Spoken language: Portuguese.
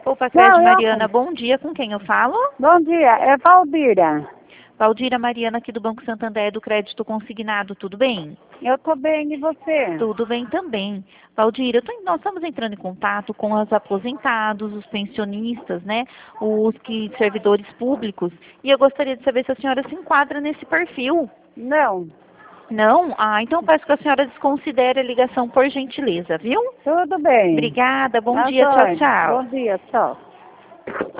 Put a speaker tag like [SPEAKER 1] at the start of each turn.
[SPEAKER 1] Opa,
[SPEAKER 2] Não,
[SPEAKER 1] Crédito
[SPEAKER 2] eu...
[SPEAKER 1] Mariana, bom dia. Com quem eu falo?
[SPEAKER 2] Bom dia, é Valdira.
[SPEAKER 1] Valdira Mariana, aqui do Banco Santander, do Crédito Consignado, tudo bem?
[SPEAKER 2] Eu tô bem, e você?
[SPEAKER 1] Tudo bem também. Valdira, nós estamos entrando em contato com os aposentados, os pensionistas, né? Os servidores públicos. E eu gostaria de saber se a senhora se enquadra nesse perfil.
[SPEAKER 2] Não,
[SPEAKER 1] Não? Ah, então peço que a senhora desconsidere a ligação por gentileza, viu?
[SPEAKER 2] tudo bem.
[SPEAKER 1] Obrigada, bom
[SPEAKER 2] Tá
[SPEAKER 1] dia, tchau,
[SPEAKER 2] jóia.
[SPEAKER 1] tchau.
[SPEAKER 2] Bom dia, tchau.